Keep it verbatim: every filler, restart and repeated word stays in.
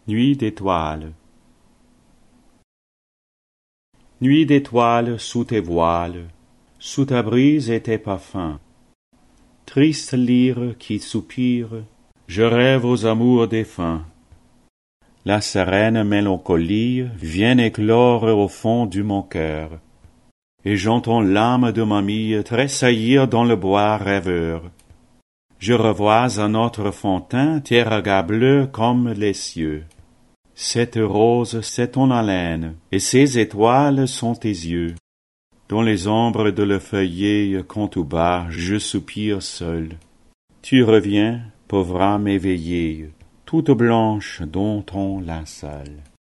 Nuit d'étoiles. Nuit d'étoiles sous tes voiles, sous ta brise et tes parfums. Triste lyre qui soupire, je rêve aux amours défunts. La sereine mélancolie vient éclore au fond de mon cœur, et j'entends l'âme de mamie tressaillir dans le bois rêveur. Je revois à notre fontaine tes regards bleus comme les cieux. Cette rose, c'est ton haleine, et ces étoiles sont tes yeux. Dans les ombres de le feuillet, quand tout bas, je soupire seul. Tu reviens, pauvre âme éveillée, toute blanche dans ton linceul.